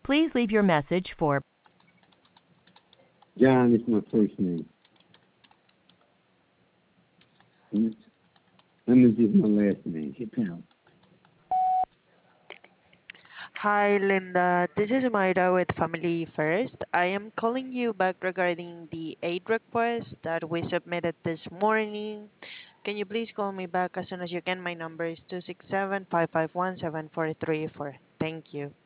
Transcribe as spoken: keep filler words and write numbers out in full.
Please leave your message for John is my first name. Emmons is my last name. Hey, pal. Hi, Linda. This is Mayra with Family First. I am calling you back regarding the aid request that we submitted this morning. Can you please call me back as soon as you can? My number is two six seven, five five one, seven four three four. Thank you.